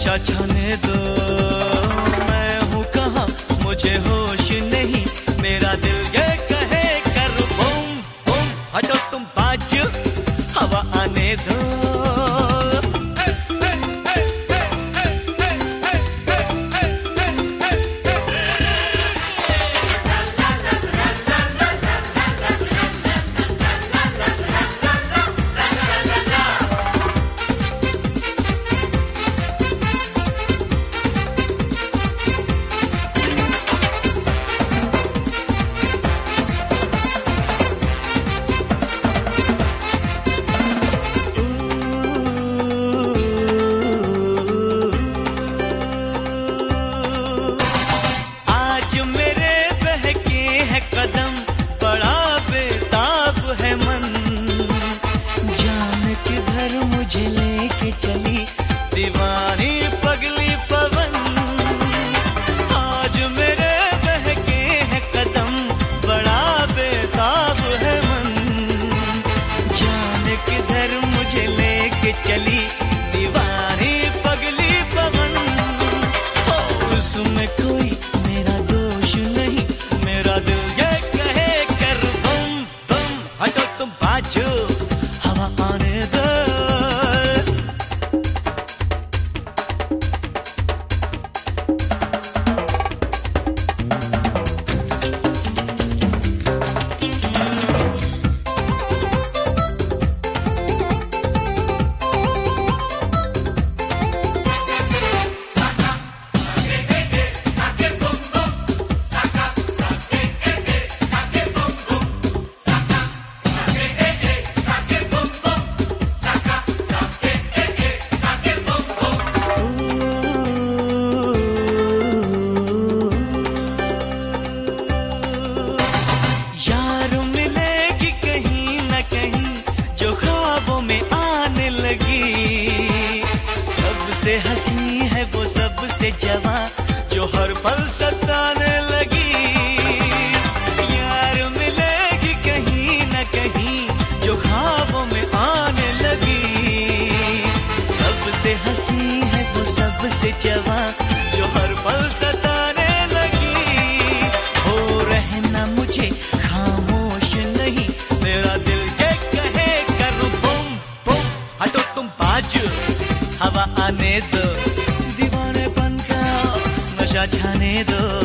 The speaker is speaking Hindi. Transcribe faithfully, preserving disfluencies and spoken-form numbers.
नशा छाने दो। मैं हूँ कहाँ मुझे होश नहीं, मेरा दिल ये कहे कर बूम बूम। हटो तुम बाजू, हवा आने दो। मुझे लेके चली दीवानी पगली पवन। आज मेरे बहके हैं कदम, बड़ा बेताब है मन। जाने किधर मुझे लेके चली दीवानी पगली पवन। हो उसमें कोई मेरा दोष नहीं, मेरा दिल ये कहे कर बम बम। हटो तुम बाजू, हवा आने दो। सबसे हंसी है वो सबसे जवां, जो हर पल सताने लगी। यार मिलेगी कहीं न कहीं, जो ख्वाबों में आने लगी। सबसे हंसी है वो सबसे जवां, जो हर पल सताने लगी। हो रहना मुझे खामोश नहीं, मेरा दिल ये कहे कर बूम बूम। हटो तुम बाजू, हवा आने दो। दीवानेपन का नशा छाने दो।